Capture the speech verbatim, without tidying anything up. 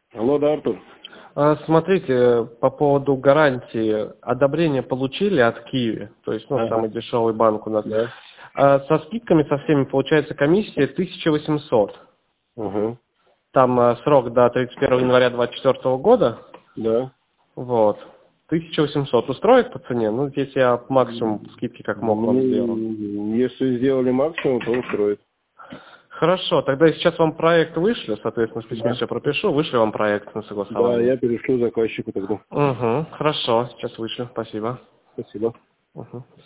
Алло, да, Артур? А, Смотрите, по поводу гарантии, одобрение получили от Киви, то есть, ну, Ага, самый дешевый банк у нас. да. А со скидками, со всеми, получается комиссия тысяча восемьсот. Ага, Там а, срок до тридцать первого января двадцать четвёртого года, да. вот, тысяча восемьсот. Устроит по цене? Ну, здесь я максимум М, скидки как мог вам сделал. Ну, если сделали максимум, то устроит. Хорошо, тогда я сейчас вам проект вышлю, соответственно, в письме Да. все пропишу, вышлю вам проект на Да, согласование. я перешлю заказчику тогда. Угу, хорошо, сейчас вышлю, спасибо. Спасибо. Угу.